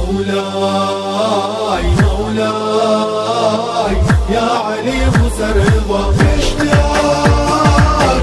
مولاي مولاي يا علي موسى الرضا، مشتاق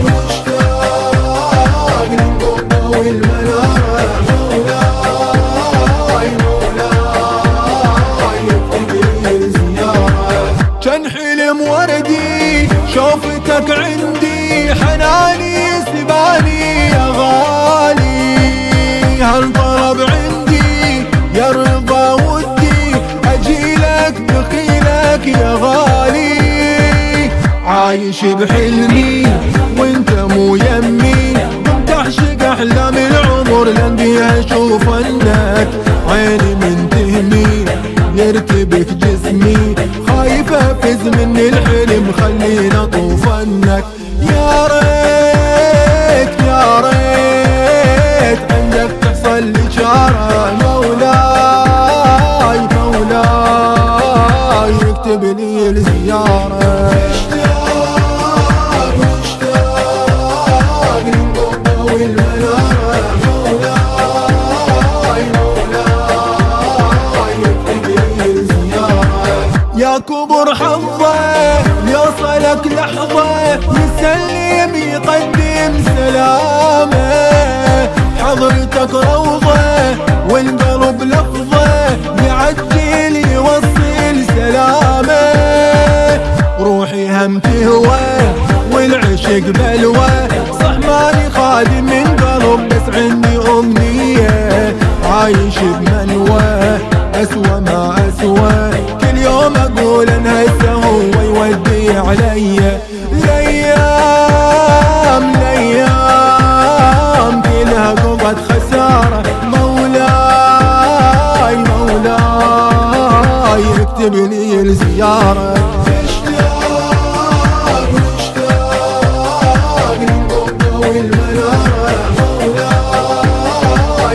مشتاق للقبة والمنارة، مولاي مولاي اكتب لي زيارة. كان حلم وردي شوفتك عندي، حناني سباني يا غالي، هالطلب عندي يا رضا ودي، اجيلك بخيلك يا غالي، عايش بحلمي وانت مو يمي، كنت اعشق احلام العمر لان بيها اشوف انك عيني من تهمي، يرتبك جسمي خايف افز من الحلم، خلينا اطوف انك يا ريت يا ريت عندك تحصل لي شارة، مولاي مولاي اكتب لي الزيارة. مشتاق مشتاق للقبة والمنارة، مولاي مولاي اكتب لي الزيارة. يا كبر حظه يوصلك لحظة، يسلم يقدم سلامه، حضرتك روضة والقلب لفظة، يعجل يوصل سلامه، روحي هم تهوى والعشق بلوى، صح ماني خادم من قلب بس عندي أمنية، عايش بمنوى أسوى ما أسوى، كل يوم أقول إن هسه هو يودي علي، الأيام الأيام كلها قضت خسارة، مولاي مولاي اكتب لي الزيارة. مشتاق مشتاق للقبة والمنارة، مولاي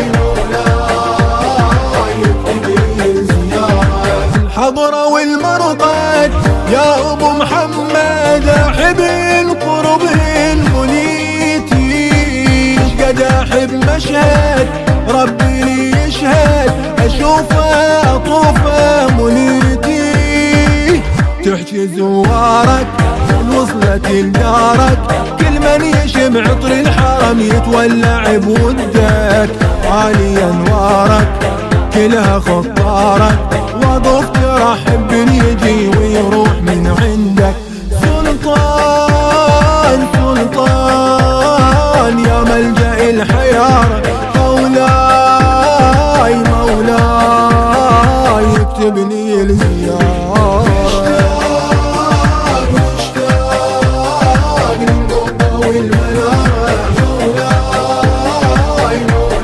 مولاي اكتب لي الزيارة. الحضرة والمرقد يا ابو محمد، احبن قربهن منيتي، قد احب مشهد ربي لي يشهد، اشوفه اطوفه منيتي، تحكي زوارك وصلت لدارك، كل من يشم عطر الحرم يتولع بودك، عالي انوارك كلها خطارك، وظف ترحب يجي ويروح من عندك، سلطان سلطان يا ملجأ الحيارة، مولاي مولاي اكتب لي الزيارة. مشتاق مشتاق للقبة والمنارة، مولاي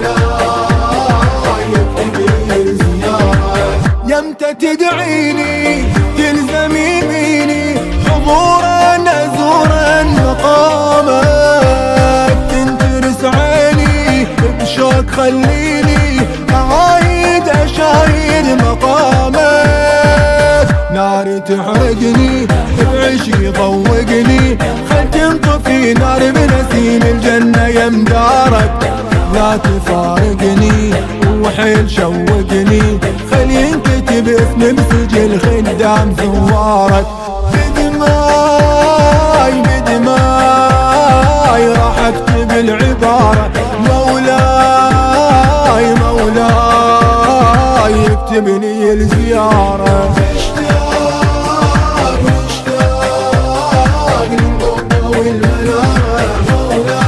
مولاي اكتب لي الزيارة. يمتى تدعيني تلزمي يميني، حضورا ازورا مقامك، تنترس عيني بشوق خليني اعايد اشاهد مقامك، ناري تحرقني بعشق يضوقني، خل تنطفي نار بنسيم الجنة يمدارك، لا تفارقني وحيل شوقني، خل ينكتب اسمي بسجل خدام زوارك، بدماي بدماي راح اكتب العبارة، مولاي مولاي اكتب لي الزيارة. مشتاق مشتاق للقبة والمنارة، مولاي